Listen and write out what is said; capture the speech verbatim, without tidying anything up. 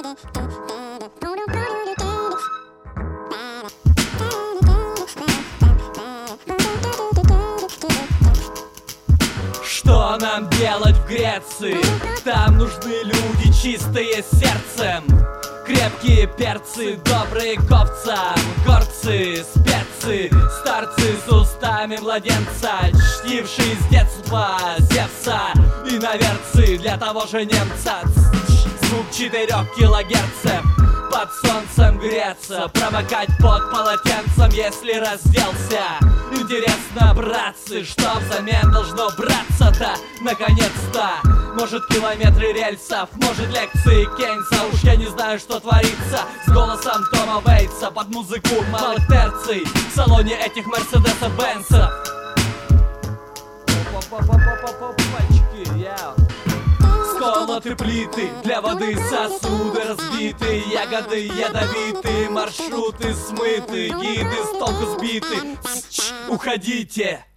Что нам делать в Греции? Там нужны люди чистые сердцем, крепкие перцы, добрые к овцам, горцы, спецы, старцы с устами младенца, чтившие с детства Зевса, иноверцы для того же немца. Звук четырех килогерцев, под солнцем греться, промокать под полотенцем, если разделся. Интересно, братцы, что взамен должно браться-то? Наконец-то, может километры рельсов, может лекции Кейнса. Уж я не знаю, что творится с голосом Тома Вейтса под музыку малых терций в салоне этих Мерседесов-Бенцев. Сколоты плиты, для воды сосуды разбиты, ягоды ядовиты, маршруты смыты, гиды с толку сбиты. Уходите!